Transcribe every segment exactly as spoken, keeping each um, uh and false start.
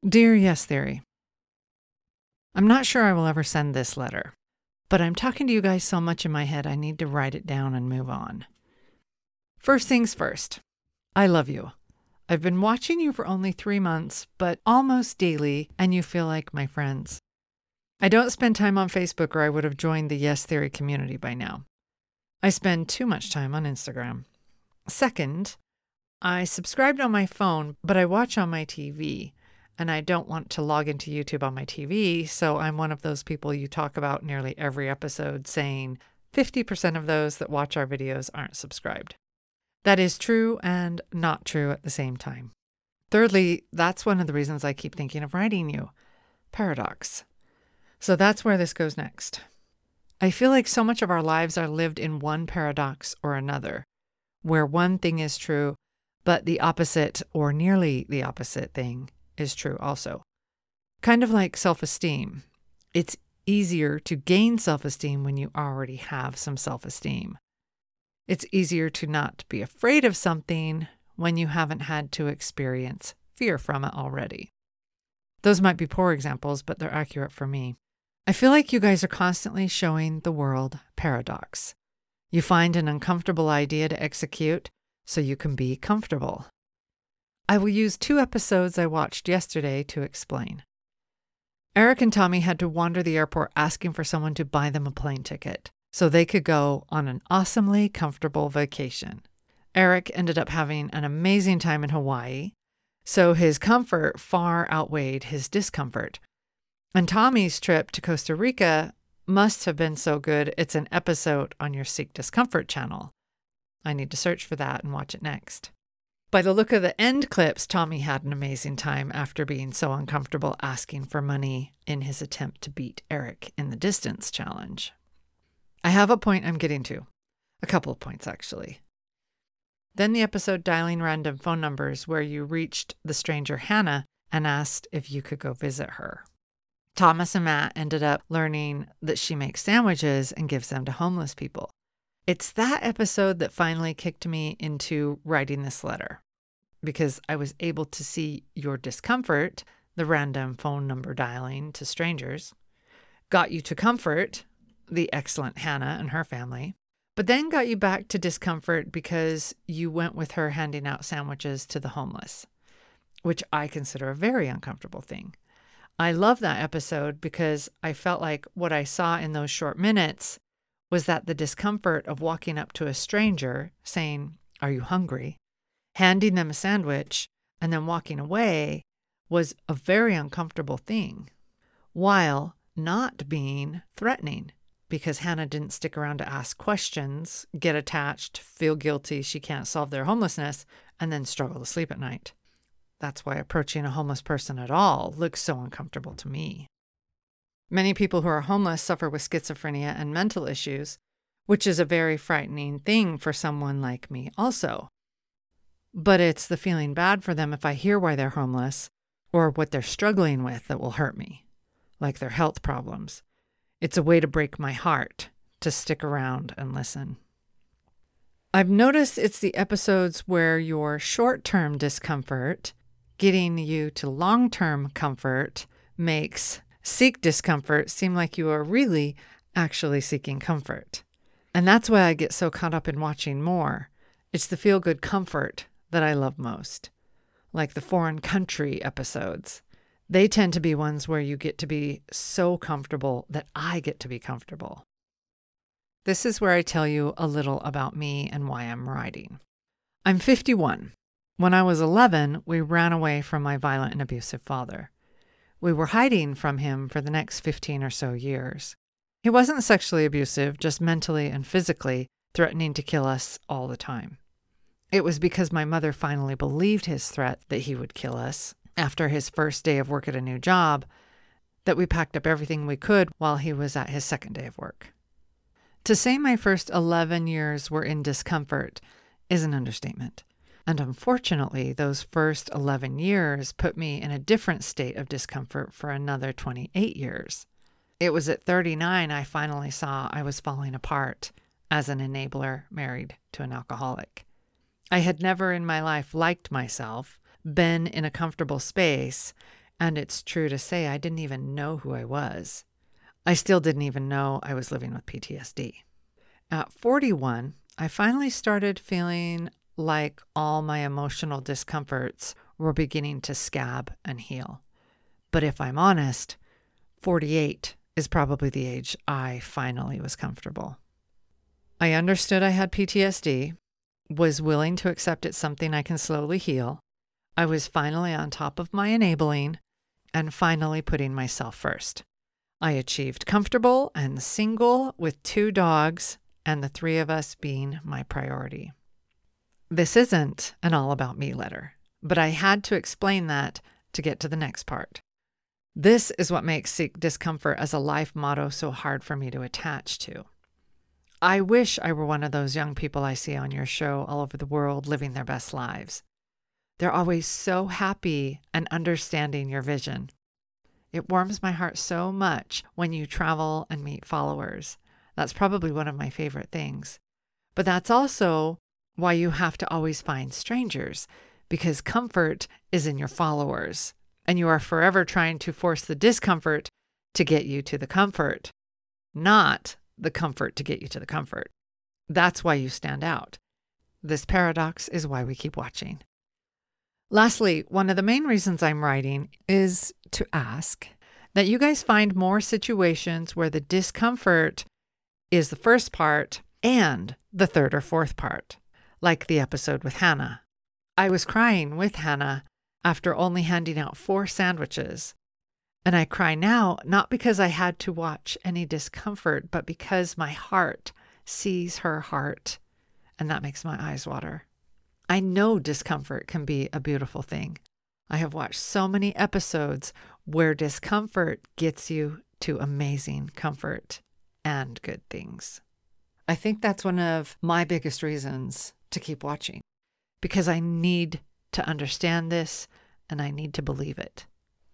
Dear Yes Theory, I'm not sure I will ever send this letter, but I'm talking to you guys so much in my head I need to write it down and move on. First things first, I love you. I've been watching you for only three months, but almost daily, and you feel like my friends. I don't spend time on Facebook or I would have joined the Yes Theory community by now. I spend too much time on Instagram. Second, I subscribed on my phone, but I watch on my T V. And I don't want to log into YouTube on my T V, so I'm one of those people you talk about nearly every episode saying fifty percent of those that watch our videos aren't subscribed. That is true and not true at the same time. Thirdly, that's one of the reasons I keep thinking of writing you. Paradox. So that's where this goes next. I feel like so much of our lives are lived in one paradox or another, where one thing is true, but the opposite or nearly the opposite thing is true also. Kind of like self-esteem. It's easier to gain self-esteem when you already have some self-esteem. It's easier to not be afraid of something when you haven't had to experience fear from it already. Those might be poor examples, but they're accurate for me. I feel like you guys are constantly showing the world paradox. You find an uncomfortable idea to execute so you can be comfortable. I will use two episodes I watched yesterday to explain. Eric and Tommy had to wander the airport asking for someone to buy them a plane ticket so they could go on an awesomely comfortable vacation. Eric ended up having an amazing time in Hawaii, so his comfort far outweighed his discomfort. And Tommy's trip to Costa Rica must have been so good it's an episode on your Seek Discomfort channel. I need to search for that and watch it next. By the look of the end clips, Tommy had an amazing time after being so uncomfortable asking for money in his attempt to beat Eric in the distance challenge. I have a point I'm getting to. A couple of points, actually. Then the episode dialing random phone numbers where you reached the stranger Hannah and asked if you could go visit her. Thomas and Matt ended up learning that she makes sandwiches and gives them to homeless people. It's that episode that finally kicked me into writing this letter, because I was able to see your discomfort, the random phone number dialing to strangers, got you to comfort, the excellent Hannah and her family, but then got you back to discomfort because you went with her handing out sandwiches to the homeless, which I consider a very uncomfortable thing. I love that episode because I felt like what I saw in those short minutes was that the discomfort of walking up to a stranger saying, "Are you hungry?" handing them a sandwich, and then walking away was a very uncomfortable thing, while not being threatening, because Hannah didn't stick around to ask questions, get attached, feel guilty she can't solve their homelessness, and then struggle to sleep at night. That's why approaching a homeless person at all looks so uncomfortable to me. Many people who are homeless suffer with schizophrenia and mental issues, which is a very frightening thing for someone like me also. But it's the feeling bad for them if I hear why they're homeless or what they're struggling with that will hurt me, like their health problems. It's a way to break my heart to stick around and listen. I've noticed it's the episodes where your short-term discomfort, getting you to long-term comfort, makes seek discomfort seem like you are really actually seeking comfort. And that's why I get so caught up in watching more. It's the feel-good comfort that I love most. Like the foreign country episodes. They tend to be ones where you get to be so comfortable that I get to be comfortable. This is where I tell you a little about me and why I'm writing. I'm fifty-one. When I was eleven, we ran away from my violent and abusive father. We were hiding from him for the next fifteen or so years. He wasn't sexually abusive, just mentally and physically threatening to kill us all the time. It was because my mother finally believed his threat that he would kill us after his first day of work at a new job that we packed up everything we could while he was at his second day of work. To say my first eleven years were in discomfort is an understatement. And unfortunately, those first eleven years put me in a different state of discomfort for another twenty-eight years. It was at thirty-nine I finally saw I was falling apart as an enabler married to an alcoholic. I had never in my life liked myself, been in a comfortable space, And it's true to say I didn't even know who I was. I still didn't even know I was living with P T S D. At forty-one, I finally started feeling like all my emotional discomforts were beginning to scab and heal. But if I'm honest, forty-eight is probably the age I finally was comfortable. I understood I had P T S D, was willing to accept it's something I can slowly heal. I was finally on top of my enabling and finally putting myself first. I achieved comfortable and single with two dogs and the three of us being my priority. This isn't an all about me letter, but I had to explain that to get to the next part. This is what makes Seek Discomfort as a life motto so hard for me to attach to. I wish I were one of those young people I see on your show all over the world living their best lives. They're always so happy and understanding your vision. It warms my heart so much when you travel and meet followers. That's probably one of my favorite things. But that's also why you have to always find strangers, because comfort is in your followers, and you are forever trying to force the discomfort to get you to the comfort, not the comfort to get you to the comfort. That's why you stand out. This paradox is why we keep watching. Lastly, one of the main reasons I'm writing is to ask that you guys find more situations where the discomfort is the first part and the third or fourth part, like the episode with Hannah. I was crying with Hannah after only handing out four sandwiches. And I cry now, not because I had to watch any discomfort, but because my heart sees her heart, and that makes my eyes water. I know discomfort can be a beautiful thing. I have watched so many episodes where discomfort gets you to amazing comfort and good things. I think that's one of my biggest reasons to keep watching, because I need to understand this and I need to believe it.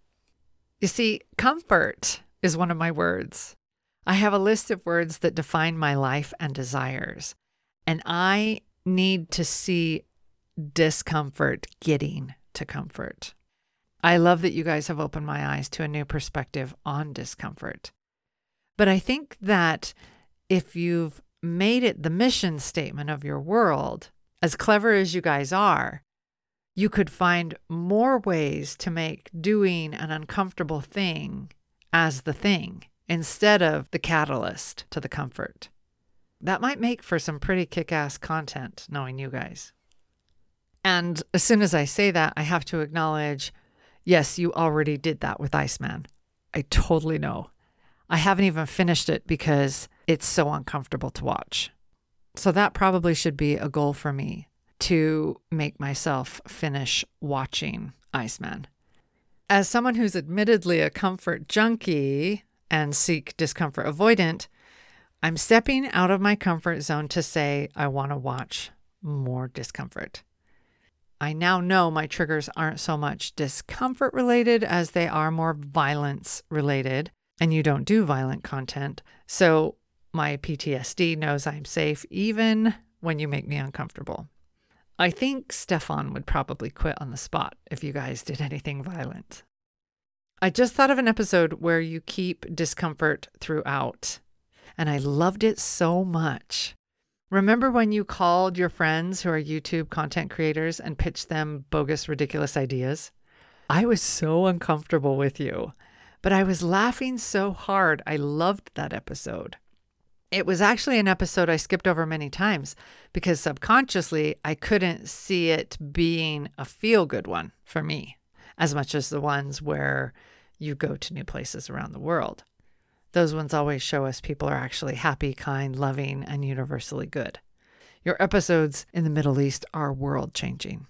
You see, comfort is one of my words. I have a list of words that define my life and desires, and I need to see discomfort getting to comfort. I love that you guys have opened my eyes to a new perspective on discomfort. But I think that if you've made it the mission statement of your world, as clever as you guys are, you could find more ways to make doing an uncomfortable thing as the thing instead of the catalyst to the comfort. That might make for some pretty kick-ass content, knowing you guys. And as soon as I say that, I have to acknowledge, yes, you already did that with Iceman. I totally know. I haven't even finished it because it's so uncomfortable to watch. So that probably should be a goal for me, to make myself finish watching Iceman. As someone who's admittedly a comfort junkie and Seek Discomfort avoidant, I'm stepping out of my comfort zone to say I want to watch more discomfort. I now know my triggers aren't so much discomfort related as they are more violence related, and you don't do violent content. So my P T S D knows I'm safe even when you make me uncomfortable. I think Stefan would probably quit on the spot if you guys did anything violent. I just thought of an episode where you keep discomfort throughout, and I loved it so much. Remember when you called your friends who are YouTube content creators and pitched them bogus, ridiculous ideas? I was so uncomfortable with you, but I was laughing so hard. I loved that episode. It was actually an episode I skipped over many times because subconsciously I couldn't see it being a feel-good one for me, as much as the ones where you go to new places around the world. Those ones always show us people are actually happy, kind, loving, and universally good. Your episodes in the Middle East are world-changing.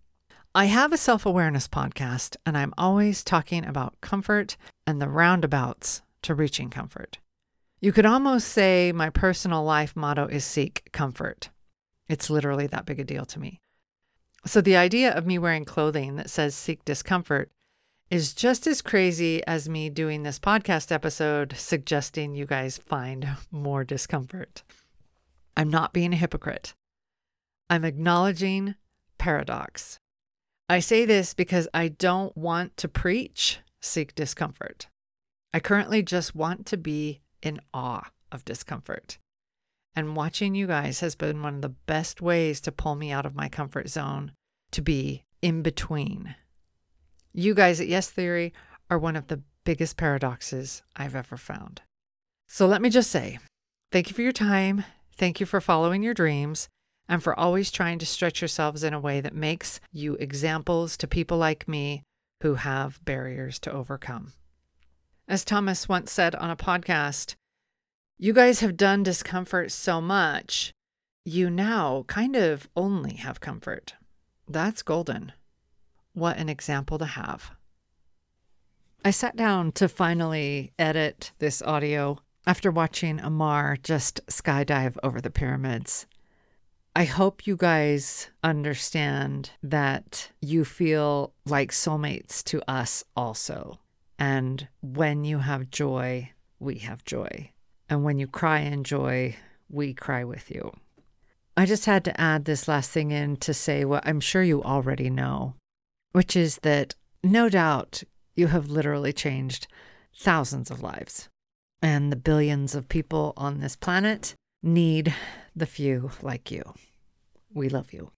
I have a self-awareness podcast, and I'm always talking about comfort and the roundabouts to reaching comfort. You could almost say my personal life motto is seek comfort. It's literally that big a deal to me. So the idea of me wearing clothing that says seek discomfort is just as crazy as me doing this podcast episode suggesting you guys find more discomfort. I'm not being a hypocrite. I'm acknowledging paradox. I say this because I don't want to preach seek discomfort. I currently just want to be in awe of discomfort. And watching you guys has been one of the best ways to pull me out of my comfort zone, to be in between. You guys at Yes Theory are one of the biggest paradoxes I've ever found. So let me just say, thank you for your time. Thank you for following your dreams and for always trying to stretch yourselves in a way that makes you examples to people like me who have barriers to overcome. As Thomas once said on a podcast, you guys have done discomfort so much, you now kind of only have comfort. That's golden. What an example to have. I sat down to finally edit this audio after watching Amar just skydive over the pyramids. I hope you guys understand that you feel like soulmates to us also. And when you have joy, we have joy. And when you cry in joy, we cry with you. I just had to add this last thing in to say what I'm sure you already know, which is that no doubt you have literally changed thousands of lives. And the billions of people on this planet need the few like you. We love you.